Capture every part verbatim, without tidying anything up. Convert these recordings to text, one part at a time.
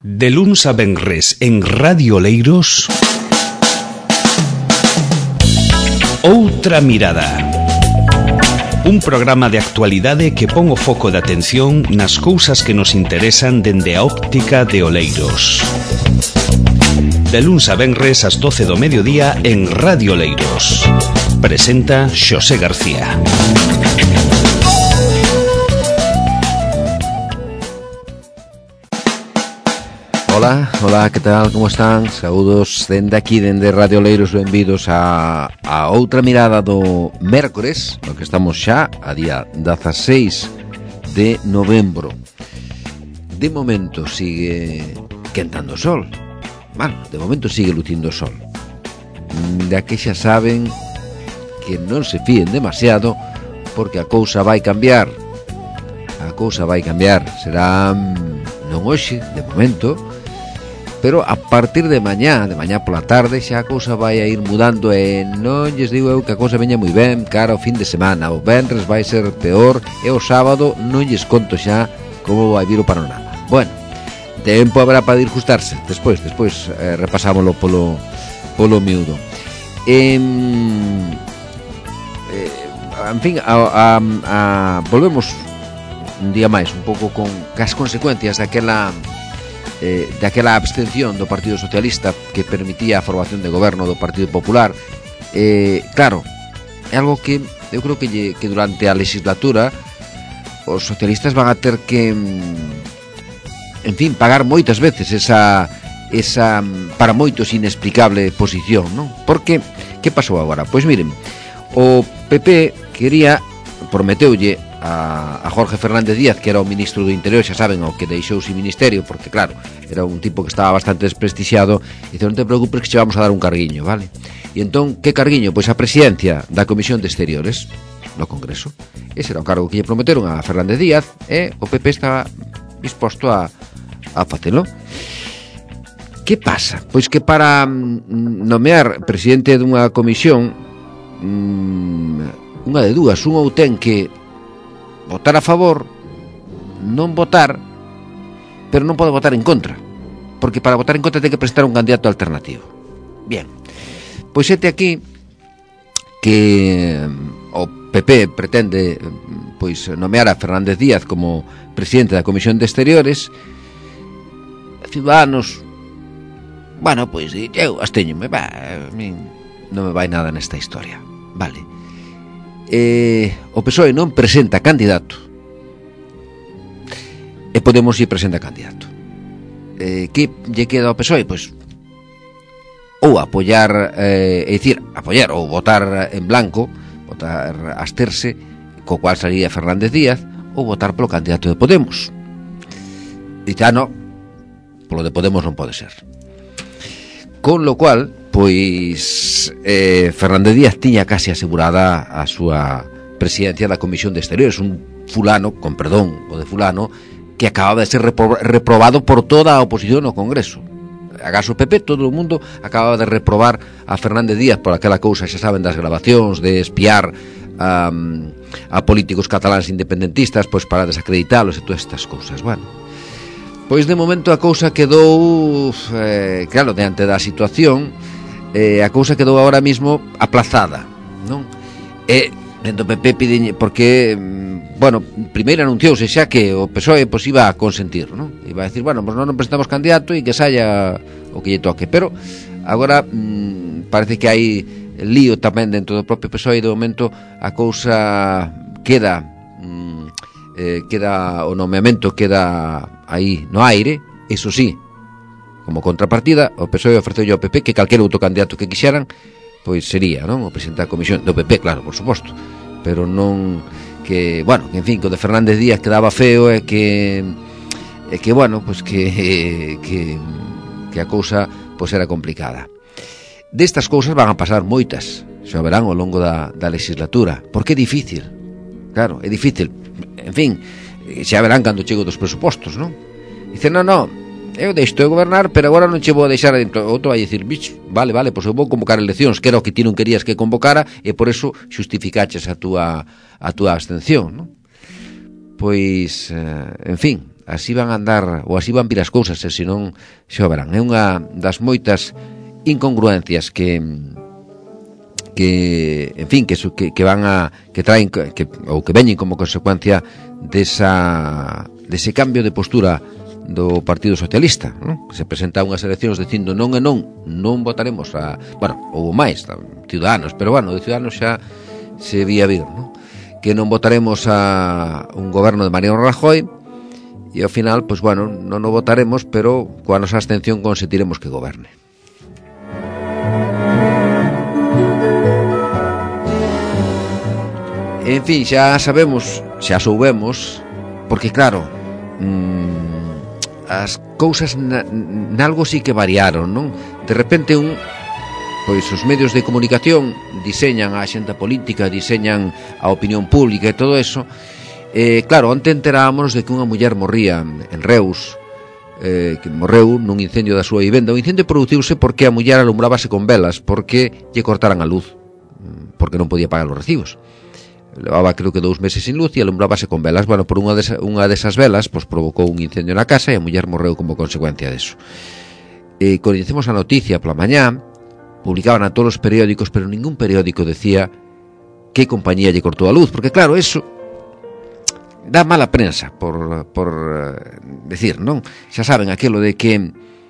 De luns a venres en Radio Oleiros, Outra Mirada. Un programa de actualidade que pon o foco de atención nas cousas que nos interesan dende a óptica de Oleiros. De luns a venres ás doce do mediodía en Radio Oleiros. Presenta Xosé García. Hola, hola, que tal, como están? Saúdos dende aquí, dende Radio Oleiros, benvidos a, a outra mirada do mércores, no que estamos xa a día dieciséis de novembro. De momento sigue quentando o sol, bueno, de momento sigue lucindo o sol. De aquí xa saben que non se fíen demasiado, porque a cousa vai cambiar. A cousa vai cambiar, será non hoxe, de momento, pero a partir de mañá, de mañá pola tarde, xa a cousa vai a ir mudando e non lles digo eu que a cousa veña moi ben cara ao fin de semana. O venres vai ser peor e o sábado non lles conto xa como vai vir o panorama. Bueno, tempo habrá para ir justarse. Despois, despois eh, repasámoslo polo, polo miúdo. Eh, eh, en fin, a, a, a, volvemos un día máis un pouco con as consecuencias daquela... Eh, daquela abstención do Partido Socialista que permitía a formación de goberno do Partido Popular. Eh, claro, é algo que eu creo que, lle, que durante a legislatura os socialistas van a ter que, en fin, pagar moitas veces esa, esa para moitos inexplicable posición, non? Porque, que pasou agora? Pois miren, o P P quería, prometeulle a, a Jorge Fernández Díaz, que era o ministro do Interior, xa saben o que deixou sin ministerio, porque claro, era un tipo que estaba bastante desprestixiado, e dice, non te preocupes que che vamos a dar un carguiño, vale? E entón, que carguiño? Pois a presidencia da Comisión de Exteriores no Congreso. Ese era o cargo que lle prometeron a Fernández Díaz, e o P P estaba disposto a, a facelo. Que pasa? Pois que para nomear presidente dunha comisión, unha de dúas, un ou ten que votar a favor, non votar, pero non pode votar en contra, porque para votar en contra ten que presentar un candidato alternativo. Bien, pois este aquí que o P P pretende pois nomear a Fernández Díaz como presidente da Comisión de Exteriores. Ciudadanos, bueno, pois eu asteñome, va, a min non me vai nada nesta historia, vale. Eh, o P S O E non presenta candidato e Podemos lle presenta candidato. Eh, que lle queda ao P S O E? Pois ou apoiar, eh, é dicir, apoiar ou votar en blanco, votar absterse, co cual salía Fernández Díaz, ou votar polo candidato de Podemos. E xa non, polo de Podemos non pode ser. Con lo cual, pois eh, Fernández Díaz tiña casi asegurada a súa presidencia da Comisión de Exteriores, un fulano, con perdón, o de fulano, que acababa de ser repro- reprobado por toda a oposición no Congreso. Agás o P P, todo o mundo acababa de reprobar a Fernández Díaz por aquela cousa, xa saben, das grabacións, de espiar a, a políticos cataláns independentistas, pois para desacreditalos e todas estas cousas. Bueno, pois de momento a cousa quedou, eh, claro, diante da situación, eh, a cousa quedou agora mismo aplazada, non? E dentro do P P piden, porque, bueno, primeiro anunciouse xa que o P S O E pois iba a consentir, non? Iba a decir, bueno, pois non presentamos candidato e que saia o que lle toque, pero agora mmm, parece que hai lío tamén dentro do propio P S O E e de momento a cousa queda mmm, eh, queda o nomeamento queda aí no aire. Eso sí, como contrapartida, o P S O E ofreceu ao P P que calquera outro candidato que quixeran, pois sería, non? O presidente da comisión do P P, claro, por suposto, pero non que, bueno, que en fin, que o de Fernández Díaz quedaba feo e que e que, bueno, pois que que que a cousa pois era complicada. Destas cousas van a pasar moitas, xa verán ao longo da, da legislatura, porque é difícil. Claro, é difícil. En fin, xa verán cando chego dos presupostos, non? Dice, non, non, eu deixo de gobernar, pero agora non che vou a deixar adentro. Outro vai dicir, bicho, vale, vale, pois eu vou convocar eleccións, que era o que ti non querías que convocara, e por eso xustificaches a túa, a túa abstención, non? Pois, eh, en fin, así van a andar, ou así van vir as cousas, e senón xa o verán. É unha das moitas incongruencias que que, en fin, que, que, que van a que traen que, ou que veñen como consecuencia desa dese cambio de postura do Partido Socialista, non? Que se presenta unhas eleccións dicindo non e non, non votaremos a, bueno, ou máis, Ciudadanos, pero bueno, de Ciudadanos xa se vía vir, non? Que non votaremos a un goberno de Mariano Rajoy, e ao final, pois bueno, non o votaremos, pero coa nosa abstención consentiremos que goberne. En fin, xa sabemos, xa soubemos, porque claro, mmm, as cousas na, nalgo sí que variaron, non? De repente un, pois os medios de comunicación diseñan a axenda política, diseñan a opinión pública e todo eso. Eh, claro, onte enterábamos de que unha muller morría en Reus, eh, que morreu nun incendio da súa vivenda. O incendio produciuse porque a muller alumbrábase con velas, porque lle cortaran a luz, porque non podía pagar os recibos. Levaba creo que dous meses sin luz e alumbrábase con velas. Bueno, por unha, desa, unha desas velas pues, provocou un incendio na casa e a muller morreu como consecuencia deso. Eh, coñecemos a noticia pola mañá, publicaban a todos os periódicos, pero ningún periódico decía que compañía lle cortou a luz, porque claro, eso dá mala prensa por, por uh, decir, non? Xa saben aquilo de que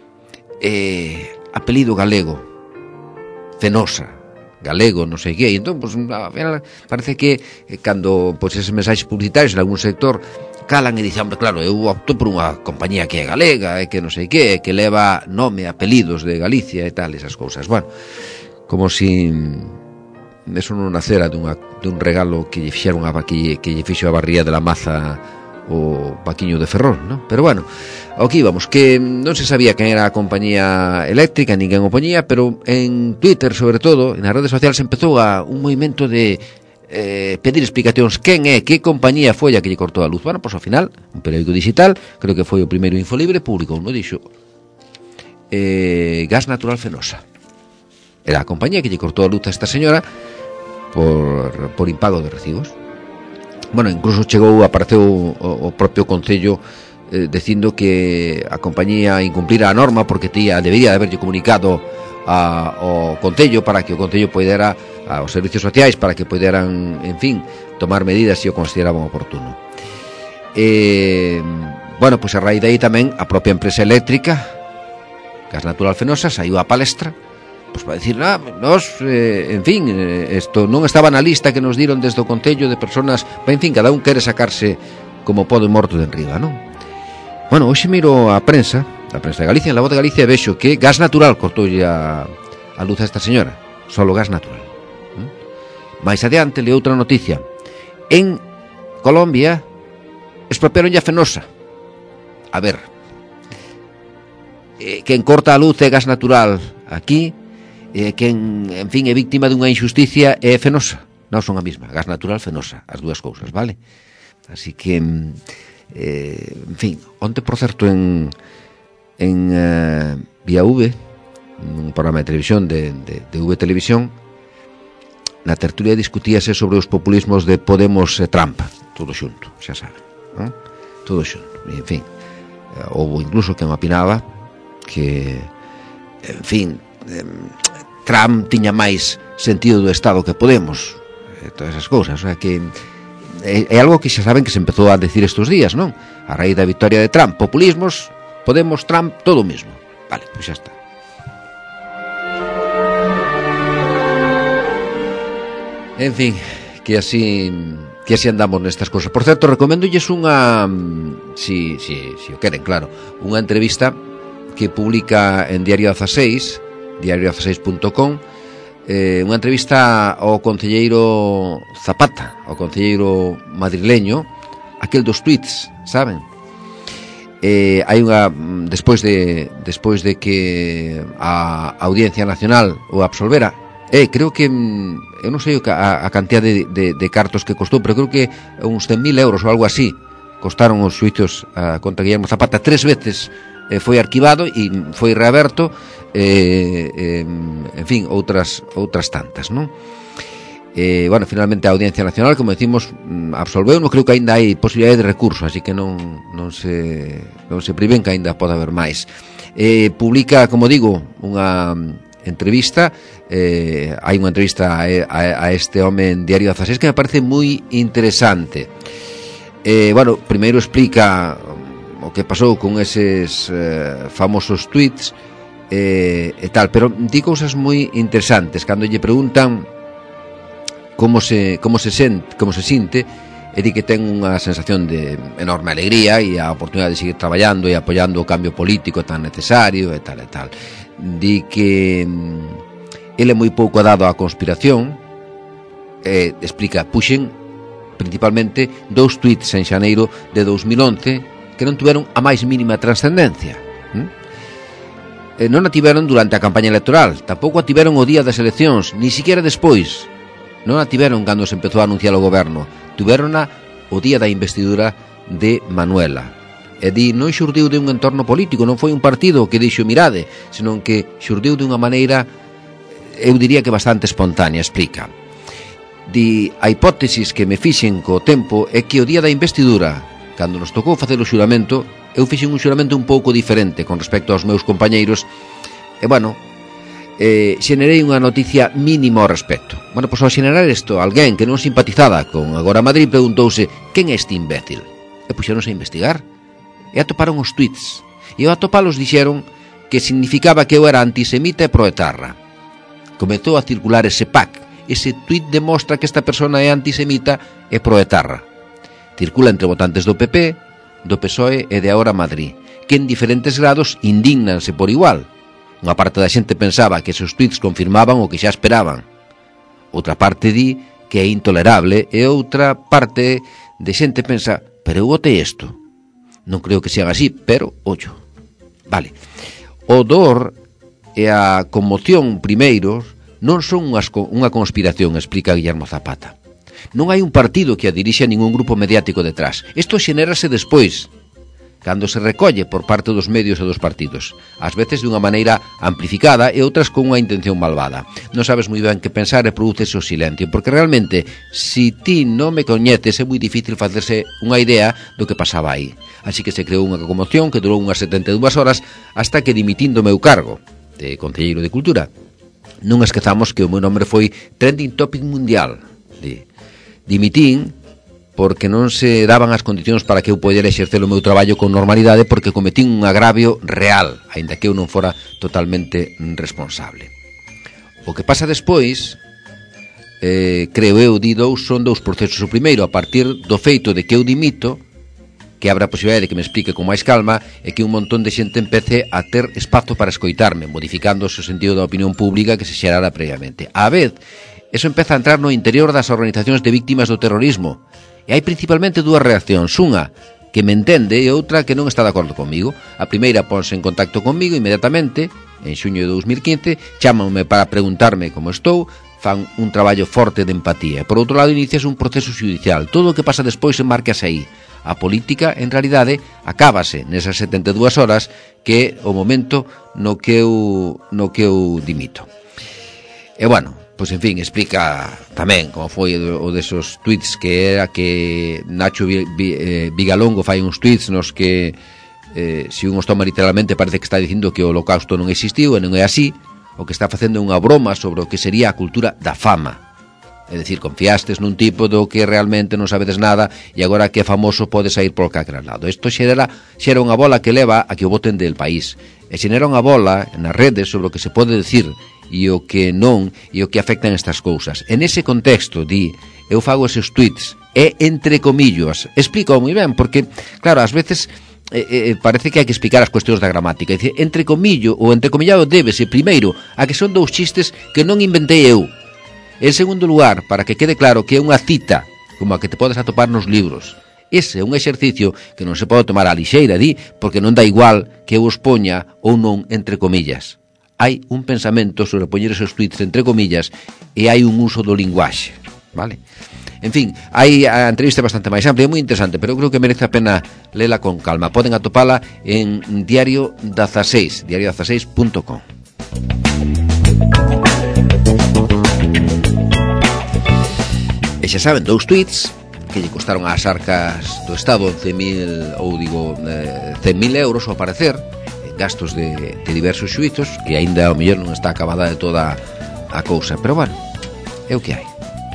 eh, apelido galego, Fenosa, galego, non sei que, e entón, pues, parece que eh, cando pues, eses mensaxes publicitarios en algún sector calan e dicen, hombre, claro, eu opto por unha compañía que é galega, e que non sei que, que leva nome, apelidos de Galicia e tal, esas cousas. Bueno, como si eso non nacera dunha, dun regalo que lle fixeron a que, que lle fixo a barría de la Maza o Paquiño de Ferrol, non? Pero bueno, ao que íbamos, que non se sabía quen era a compañía eléctrica, ninguén o poñía, pero en Twitter, sobre todo, nas redes sociales, empezou a un movimento de eh, pedir explicacións quen é, que compañía foi a que lle cortou a luz. Bueno, pois ao final, un periódico digital, creo que foi o primeiro Infolibre, publicou, non dixo eh, Gas Natural Fenosa. Era a compañía que lle cortou a luz a esta señora por, por impago de recibos. Bueno, incluso chegou, apareceu o, o propio Concello eh, dicindo que a compañía incumplira a norma porque tía, debería de haberlle comunicado a, ao Concello para que o Concello poidera, aos servicios sociais, para que poideran, en fin, tomar medidas se o consideraban oportuno. Eh, bueno, pois pues a raíz de aí tamén a propia empresa eléctrica Gas Natural Fenosa saiu á palestra pues para decir, ah, nos, eh, en fin, isto eh, non estaba na lista que nos diron desde o Concello de personas, en fin, cada un quere sacarse como pode morto de enriba, non? Bueno, hoxe miro a prensa, a prensa de Galicia, en La Voz de Galicia, e vexo que Gas Natural cortoulle a, a luz a esta señora, solo Gas Natural. ¿Mm? Mais adiante, le outra noticia. En Colombia, expropiaronlle a Fenosa. A ver, eh, quen corta a luz é Gas Natural aquí, eh, quen, en fin, é víctima dunha injusticia é Fenosa. Non son a mesma, Gas Natural, Fenosa, as dúas cousas, vale? Así que, eh, en fin, onte, por certo, en en uh, Vía V, un programa de televisión de, de, de V Televisión, na tertulia discutíase sobre os populismos de Podemos e Trump, todo xunto, xa saben, non? Todo xunto, en fin, uh, houve incluso quen opinaba que, en fin, eh, Trump tiña máis sentido do Estado que Podemos, e todas esas cousas, o sea que é, é algo que xa saben que se empezou a decir estes días, non? A raíz da victoria de Trump, populismos, Podemos, Trump, todo o mesmo. Vale, pois xa está. En fin, que así que así andamos nestas cousas. Por certo, recoméndolles unha, si, si, si o queren, claro, unha entrevista que publica en Diario dezaseis, diario dezaseis punto com, eh, unha entrevista ao concelleiro Zapata, ao concelleiro madrileño, aquel dos tweets, saben? Eh, hai unha despois de despois de que a Audiencia Nacional o absolvera, eh, creo que eu non sei a, a cantidad de, de, de cartos que costou, pero creo que uns cen mil euros ou algo así costaron os xuicios a contra Guillermo Zapata. Tres veces eh, foi arquivado e foi reaberto, eh, eh, en fin, outras outras tantas, non? Eh, bueno, finalmente a Audiencia Nacional, como decimos, absolveu, non creo que aínda hai posibilidade de recurso, así que non, non se non se priven que aínda pode haber máis. Eh, publica, como digo, unha entrevista, eh, hai unha entrevista a, a, a este home en Diario dezasseis que me parece moi interesante. Eh, bueno, primeiro explica o que pasou con eses eh, famosos tweets eh, e tal, pero di cousas moi interesantes cando lle preguntan como se como se sente, como se sinte, e di que ten unha sensación de enorme alegría e a oportunidade de seguir traballando e apoiando o cambio político tan necesario e tal e tal. Di que ele é moi pouco dado á conspiración, e explica, puxen principalmente dous tweets en xaneiro de dous mil once que non tiveron a máis mínima trascendencia. ¿Mm? E non a tiveron durante a campaña electoral, tampouco a tiveron o día das eleccións, ni siquiera despois. Non a tiveron cando se empezou a anunciar o goberno, tiverona o día da investidura de Manuela. E di, non xurdiu de un entorno político, non foi un partido que dixo mirade, senón que xurdiu de unha maneira, eu diría que bastante espontánea, explica. Di, a hipótesis que me fixen co tempo é que o día da investidura, cando nos tocou facer o xuramento, eu fixen un xuramento un pouco diferente con respecto aos meus compañeiros, e bueno, Eh, xenerei unha noticia mínima ao respecto. Bueno, pois ao xenerar isto, alguén que non simpatizaba con Agora Madrid preguntouse quen é este imbécil? E puxeronse a investigar e atoparon os tweets, e ao atopalos dixeron que significaba que eu era antisemita e proetarra. Comezou a circular ese pack. Ese tweet demostra que esta persona é antisemita e proetarra. Circula entre votantes do P P, do P S O E e de Agora Madrid, que en diferentes grados indígnanse por igual. Unha parte da xente pensaba que esos tweets confirmaban o que xa esperaban. Outra parte di que é intolerable e outra parte de xente pensa, pero eu votei isto. Non creo que sean así, pero, ollo. Vale. O dor e a conmoción primeiros non son unhas, unha conspiración, explica Guillermo Zapata. Non hai un partido que a dirixe a ningún grupo mediático detrás. Isto xenérase despois, cando se recolle por parte dos medios e dos partidos, ás veces de unha maneira amplificada e outras con unha intención malvada. Non sabes moi ben que pensar e produces o silencio, porque realmente, si ti non me coñeces, é moi difícil facerse unha idea do que pasaba aí. Así que se creou unha conmoción que durou unhas setenta e dúas horas hasta que, dimitindo o meu cargo de Concelleiro de Cultura, non esquezamos que o meu nome foi trending topic mundial. Dimitín porque non se daban as condicións para que eu podera exercer o meu traballo con normalidade, porque cometín un agravio real, aínda que eu non fora totalmente responsable. O que pasa despois, eh, creo eu, di dous, son dous procesos. O primeiro, a partir do feito de que eu dimito, que abra a posibilidade de que me explique con máis calma, e que un montón de xente empece a ter espazo para escoitarme, modificando o sentido da opinión pública que se xerara previamente. A vez, eso empeza a entrar no interior das organizacións de víctimas do terrorismo. E hai principalmente dúas reaccións, unha que me entende e outra que non está de acordo comigo. A primeira ponse en contacto comigo inmediatamente, en xuño de dos mil quince, chámanme para preguntarme como estou, fan un traballo forte de empatía. Por outro lado, inicias un proceso judicial. Todo o que pasa despois enmarcase aí. A política, en realidade, acábase nesas setenta e dúas horas, que é o momento no que eu, no que eu dimito. E bueno, pois en fin, explica tamén como foi o desos tweets, que era que Nacho Vigalongo fai uns tweets nos que eh, se un os toma literalmente parece que está dicindo que o holocausto non existiu, e non é así. O que está facendo unha broma sobre o que sería a cultura da fama. É dicir, confiastes nun tipo do que realmente non sabedes nada e agora que é famoso pode sair por calquera lado. Isto xera, xera unha bola que leva a que o voten del país. E xera unha bola nas redes sobre o que se pode decir e o que non, e o que afectan estas cousas. En ese contexto, di, eu fago eses tweets, e entre comillas, explico moi ben, porque, claro, ás veces eh, eh, parece que hai que explicar as cuestións da gramática. Dice, entre comillo, ou entre comillado débese, primeiro, a que son dous chistes que non inventei eu. En segundo lugar, para que quede claro que é unha cita, como a que te podes atopar nos libros. Ese é un exercicio que non se pode tomar a lixeira, di, porque non dá igual que eu os poña ou non entre comillas. Hai un pensamento sobre poñer esos tweets entre comillas e hai un uso do linguaxe, vale? En fin, hai a entrevista bastante máis amplia, é moi interesante, pero eu creo que merece a pena lela con calma. Poden atopala en Diario dezasseis, diario dezasseis punto com. E xa saben, dous tweets que lle costaron ás arcas do Estado once mil, ou digo, eh, cen mil euros ao parecer, gastos de, de diversos xuizos, que aínda ao mellor non está acabada de toda a cousa, pero bueno, é o que hai.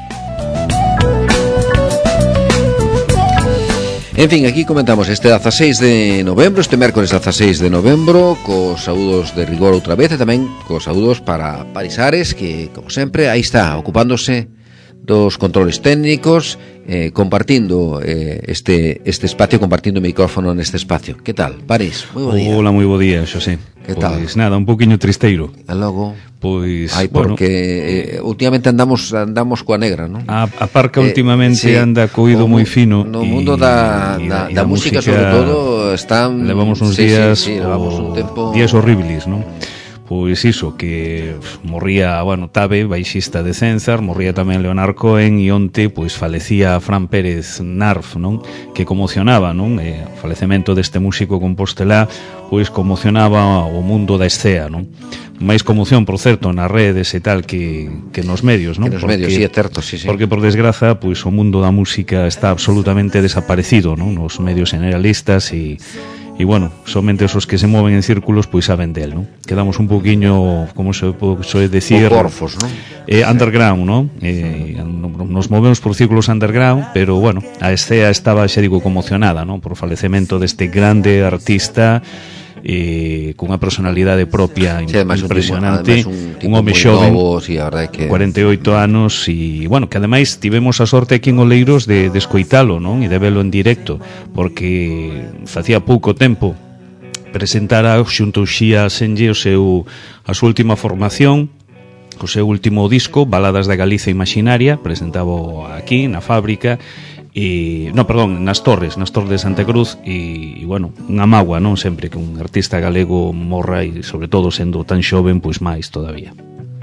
En fin, aquí comentamos este dezaseis de novembro, este mércores dezaseis de novembro, cos saúdos de rigor outra vez, e tamén cos saúdos para Parisares, que, como sempre, aí está, ocupándose dos controles técnicos, eh, compartindo eh, este este espacio, compartindo o micrófono neste espacio. Que tal, París? Moi bo día. Hola, moi bo día, Xosé. Que tal? Pois nada, un poquinho tristeiro. E logo, pois, ai, bueno, porque eh, últimamente andamos andamos coa negra, non? A, a parca Eh, últimamente sí, anda coído moi fino. No mundo da, y, da, y da, da música, música, sobre todo, están... Levamos uns sí, días, sí, sí, levamos un tempo... días horribles, non? Pois iso, que morría, bueno, Tabe, baixista de Cenzar, morría tamén Leonard Cohen, e onte, pois, falecía Fran Pérez Narf, non? Que conmocionaba, non? E o falecemento deste músico compostelá, pois, conmocionaba o mundo da escea, non? Máis conmoción, por certo, nas redes e tal que, que nos medios, non? Que nos medios, sí, é certo, sí, sí. Porque, por desgraza, pois, o mundo da música está absolutamente desaparecido, non? Nos medios generalistas e... E, bueno, somente esos que se moven en círculos, pois saben del, non? Quedamos un poquinho, como se pode decir... Porfos, non? Eh, underground, non? Eh, nos movemos por círculos underground, pero, bueno, a escea estaba, xa digo, conmocionada, non? Por o falecemento deste grande artista, eh, cunha personalidade propia, sí, impresionante, un, un, un home xoven, sí, a verdade que... cuarenta e oito anos, e, bueno, que ademais tivemos a sorte aquí en Oleiros de, de escoitalo, non? E de velo en directo, porque facía pouco tempo presentara xunto Xía Senlle o seu, a súa última formación, o seu último disco, Baladas da Galiza Imaginaria, presentaba aquí na fábrica, e, no, perdón, nas Torres, nas Torres de Santa Cruz, e, e bueno, unha mágoa, non, sempre que un artista galego morra, e sobre todo sendo tan xoven, pois máis todavía.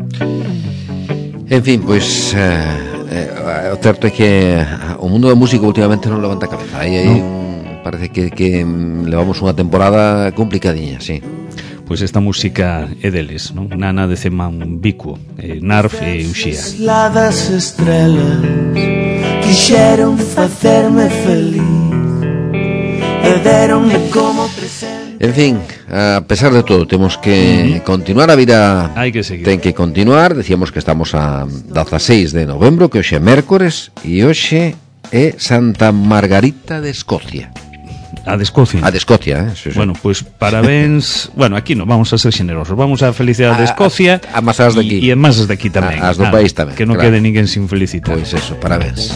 En fin, pois eh, eh, o certo é que o mundo da música últimamente non levanta a cabeza. Aí hai no. un, parece que, que levamos unha temporada complicadiña, sí. Pois esta música é deles, non? Nana de Ceman Bicuo, eh, Narf e Uxía. Lá das estrelas quixeron facerme feliz e deronme como presente. En fin, a pesar de todo, temos que uh-huh. continuar a vida. Hai que seguir. Ten que continuar. Decíamos que estamos a dezaseis de novembro, que hoxe é mércores, e hoxe é Santa Margarita de Escocia. A de Escocia. A de Escocia, eh? Sí, sí. Bueno, pois pues, parabéns. Bueno, aquí non, vamos a ser generosos. Vamos a felicitar de Escocia. A, a masas de aquí. E en masas de aquí tamén. A, as do ah, país tamén. Que non claro. Quede ninguén sin felicitar. Pois eso, parabéns.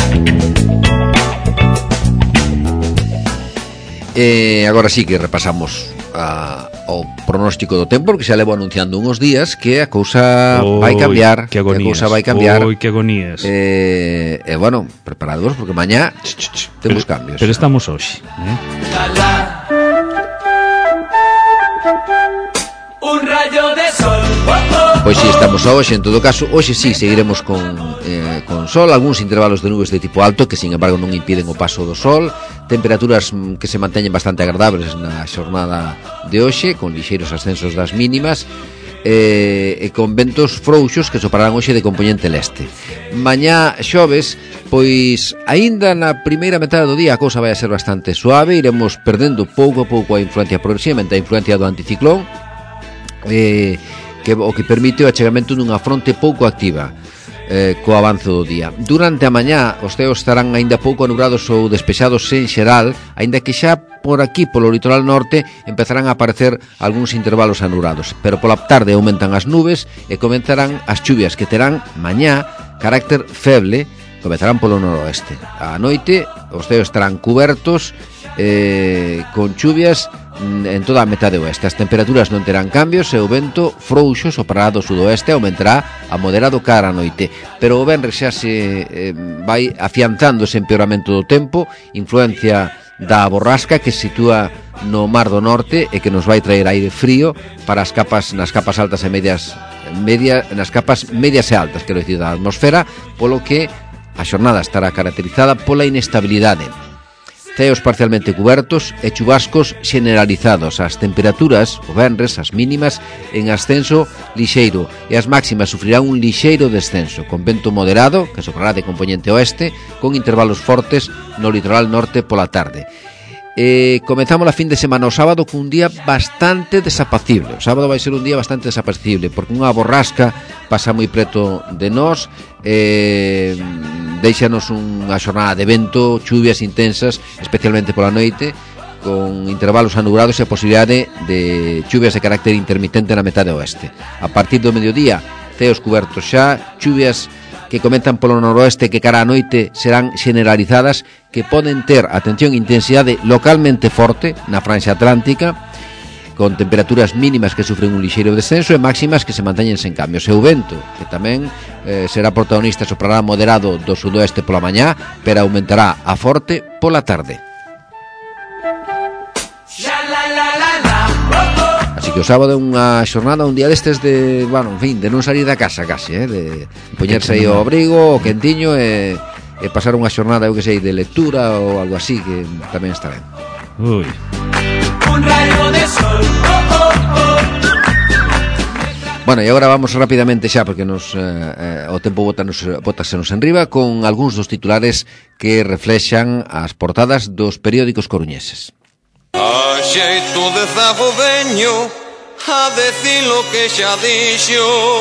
E agora sí que repasamos a, o pronóstico do tempo, porque xa levo anunciando uns días que a cousa Oi, vai cambiar, que, que a cousa vai cambiar. Oi, que agonías. E, e bueno, preparados porque mañá ch, ch, ch, temos pero, cambios. Pero estamos hoxe, eh? Un rayo de sol. Oh, oh. Pois si, estamos hoxe, en todo caso, hoxe si seguiremos con, eh, con sol, algúns intervalos de nubes de tipo alto que, sin embargo, non impiden o paso do sol, temperaturas que se manteñen bastante agradables na xornada de hoxe, con lixeiros ascensos das mínimas, eh, e con ventos frouxos que sopararán hoxe de componente leste. Mañá xoves, pois aínda na primeira metade do día a cousa vai a ser bastante suave, iremos perdendo pouco a pouco a influencia progresivamente, a influencia do anticiclón, eh, que o que permite o achegamento dunha fronte pouco activa eh, co avance do día. Durante a mañá os ceos estarán aínda pouco anubrados ou despexados en xeral, aínda que xa por aquí, polo litoral norte, empezarán a aparecer algúns intervalos anubrados, pero pola tarde aumentan as nubes e comenzarán as chuvias que terán mañá carácter feble, comenzarán polo noroeste. A noite os ceos estarán cubertos eh, con chuvias en toda a metade oeste. As temperaturas non terán cambios e o vento frouxo soprará do sudoeste, aumentará a moderado cara a noite, pero o venres xa se eh, vai afianzando ese empeoramento do tempo, influencia da borrasca que se sitúa no mar do norte e que nos vai traer aire frío para as capas, nas capas altas e medias media, nas capas medias e altas, quero dicir, da atmosfera, polo que a xornada estará caracterizada pola inestabilidade. ceos parcialmente cubertos e chubascos generalizados. As temperaturas, o venres, as mínimas en ascenso lixeiro e as máximas sufrirán un lixeiro descenso, con vento moderado, que soprará de componente oeste, con intervalos fortes no litoral norte pola tarde. Eh, comezamos a fin de semana o sábado con un día bastante desapacible. O sábado vai ser un día bastante desapacible porque unha borrasca pasa moi preto de nós, eh, deixanos unha xornada de vento, chuvias intensas, especialmente pola noite, con intervalos anubrados e a posibilidade de chuvias de carácter intermitente na metade oeste. A partir do mediodía, ceos cubertos xa, chuvias que comentan polo noroeste que cara a noite serán generalizadas, que poden ter, atención, intensidade localmente forte na franxa atlántica, con temperaturas mínimas que sufren un lixeiro descenso e máximas que se manteñen sen cambios. E o vento, que tamén eh, será protagonista, soprará moderado do sudoeste pola mañá, pero aumentará a forte pola tarde. Así que o sábado é unha xornada, un día destes de, bueno, en fin, de non salir da casa case, eh, de poñerse aí o abrigo, o quentiño e, e pasar unha xornada, eu que sei, de lectura ou algo así, que tamén está ben. Ui. Un rayo de sol, oh, oh, oh. Bueno, e agora vamos rapidamente xa, porque nos, eh, eh, o tempo botanos, botasenos enriba, con algúns dos titulares que reflexan as portadas dos periódicos coruñeses. A xeito de zago veño a decir lo que xa dixo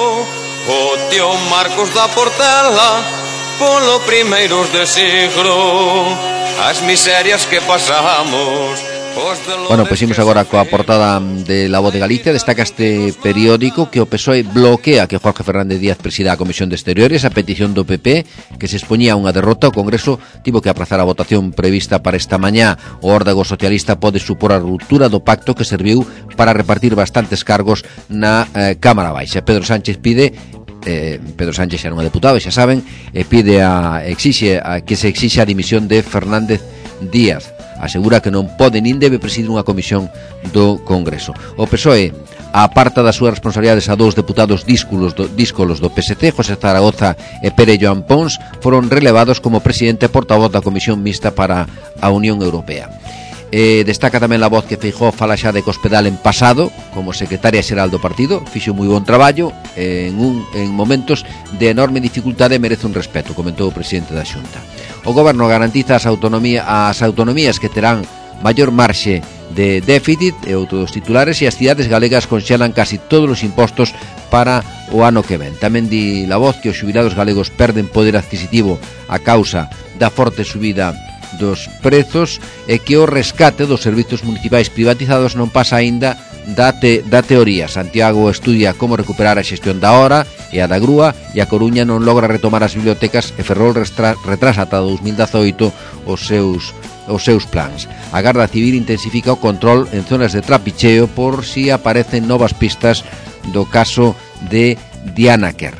o tío Marcos da Portela polo primeiros de siglo, as miserias que pasamos. Bueno, pois imos agora coa portada de La Voz de Galicia. Destaca este periódico que o P S O E bloquea que Jorge Fernández Díaz presida a Comisión de Exteriores. A petición do P P, que se expoñía a unha derrota, o Congreso tivo que aprazar a votación prevista para esta mañá. O órdago socialista pode supor a ruptura do pacto que serviu para repartir bastantes cargos na eh, Cámara Baixa. Pedro Sánchez pide Eh, Pedro Sánchez era un deputado, xa saben, e pide a, exixe a, que se exixe a dimisión de Fernández Díaz. Asegura que non pode nin debe presidir unha comisión do Congreso. O P S O E aparta das súas responsabilidades a dous deputados díscolos do, díscolos do P S C, José Zaragoza e Pere Joan Pons, foron relevados como presidente e portavoz da Comisión Mixta para a Unión Europea. Eh, destaca tamén La Voz que Feijóo fala xa de Cospedal en pasado como secretaria xeral do partido, fixo moi bon traballo eh, en, un, en momentos de enorme dificultade, merece un respeto, comentou o presidente da Xunta. O goberno garantiza as, autonomía, as autonomías que terán maior marxe de déficit e outros titulares, e as cidades galegas conxelan casi todos os impostos para o ano que ven. Tamén di La Voz que os xubilados galegos perden poder adquisitivo a causa da forte subida dos prezos e que o rescate dos servizos municipais privatizados non pasa aínda da, te, da teoría. Santiago estudia como recuperar a xestión da hora e a da grúa, e a Coruña non logra retomar as bibliotecas e Ferrol restra, retrasa ata dos mil dezoito os seus os seus plans. A Garda Civil intensifica o control en zonas de trapicheo por si aparecen novas pistas do caso de Diana Kerr.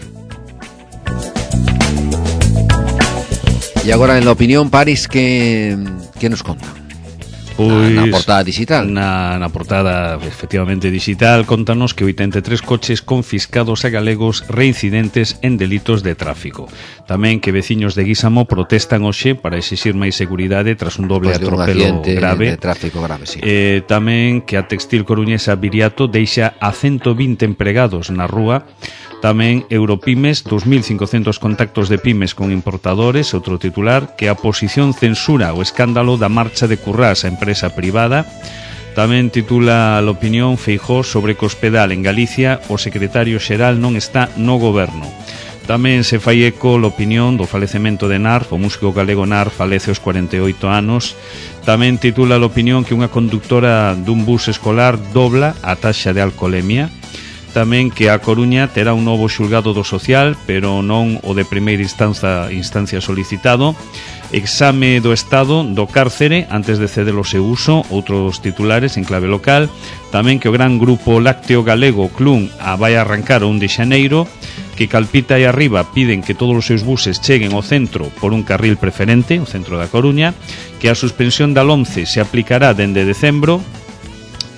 E agora en la opinión, Paris, que, que nos conta? Pois, na, na portada digital. Na, na portada, efectivamente, digital, contanos que oitenta e tres coches confiscados a galegos reincidentes en delitos de tráfico. Tamén que veciños de Guísamo protestan hoxe para exixir máis seguridade tras un doble atropelo grave. De tráfico grave, sí. Eh, tamén que a textil coruñesa Viriato deixa a ciento vinte empregados na rúa. Tamén Europymes, dos mil cincocentos contactos de pymes con importadores. Outro titular, que a oposición censura o escándalo da marcha de Currás a empresa privada. Tamén titula a opinión Feijóo sobre Cospedal en Galicia, o secretario xeral non está no goberno. Tamén se fai eco a opinión do falecemento de Narf, o músico galego Narf falece aos cuarenta e oito anos. Tamén titula a opinión que unha conductora dun bus escolar dobla a taxa de alcoholemia. Tamén que a Coruña terá un novo xulgado do social, pero non o de primeira instancia, instancia solicitado. Exame do estado do cárcere antes de ceder o seu uso. Outros titulares en clave local. Tamén que o gran grupo lácteo galego Clun a vai arrancar o un de xaneiro. Que Calpita e Arriba piden que todos os seus buses cheguen ao centro por un carril preferente, o centro da Coruña. Que a suspensión da LOMCE se aplicará dende decembro.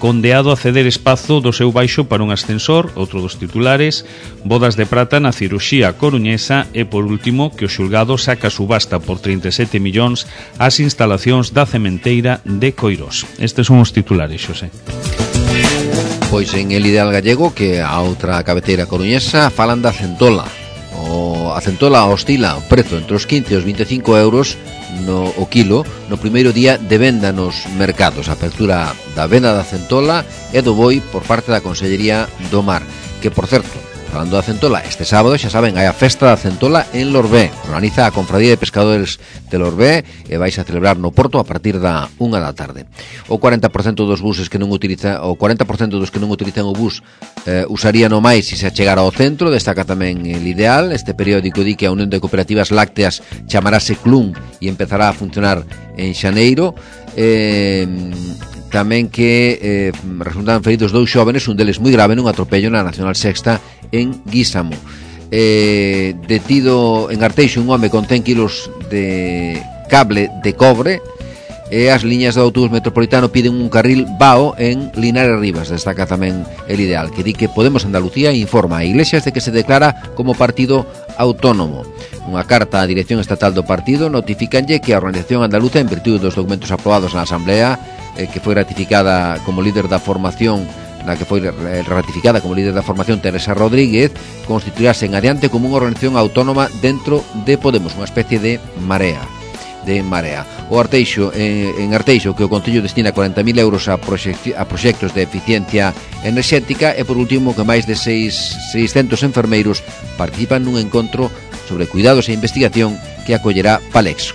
condeado a ceder espazo do seu baixo para un ascensor, outro dos titulares, bodas de prata na cirurxía coruñesa e, por último, que o xulgado saca a subasta por trinta e sete millóns as instalacións da cementeira de Coirós. Estes son os titulares, Xosé. Pois en El Ideal Gallego, que a outra cabeceira coruñesa, falan da centola. O, a centola oscila o prezo entre os quince e os vinte e cinco euros no, o kilo no primeiro día de venda nos mercados. A apertura da venda da centola e do boi por parte da Consellería do Mar, que, por certo, falando da centola, este sábado, xa saben, hai a festa da centola en Lorbé. Organiza a Confradía de Pescadores de Lorbé e vais a celebrar no Porto a partir da unha da tarde. O cuarenta por cento dos buses que non utiliza, o cuarenta por cento dos que non utilizan o bus eh, usarían o máis se se achegara ao centro. Destaca tamén El Ideal. Este periódico di que a Unión de Cooperativas Lácteas chamarase Clun e empezará a funcionar en xaneiro. Eh, tamén que eh, resultan feridos dous xóvenes, un deles moi grave nun atropello na Nacional Sexta en Guísamo. Eh, detido en Arteixo un home con cen kilos de cable de cobre, e as liñas do autobús metropolitano piden un carril vao en Linares Rivas. Destaca tamén El Ideal, que di que Podemos Andalucía informa a Iglesias de que se declara como partido autónomo. Unha carta á dirección estatal do partido notificanlle que a organización andaluza, en virtude dos documentos aprobados na Asamblea, eh, que foi ratificada como líder da formación na que foi ratificada como líder da formación Teresa Rodríguez, constituirase en adiante como unha organización autónoma dentro de Podemos, unha especie de marea de Marea. O Arteixo, eh, en Arteixo, que o Concello destina cuarenta mil euros a, proxec- a proxectos de eficiencia enerxética, e por último que máis de seiscentos enfermeiros participan nun encontro sobre cuidados e investigación que acollerá Palexco.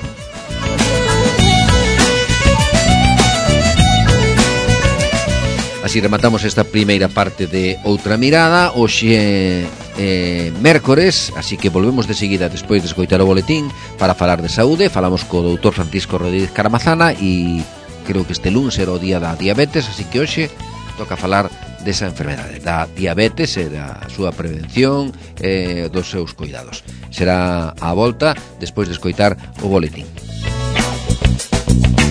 Así rematamos esta primeira parte de Outra Mirada. Hoxe eh, mércores, así que volvemos de seguida despois de escoitar o boletín para falar de saúde. Falamos co doutor Francisco Rodríguez Caramazana e creo que este lunes era o día da diabetes, así que hoxe toca falar desa enfermedade, da diabetes e da súa prevención e eh, dos seus cuidados. Será a volta despois de escoitar o boletín.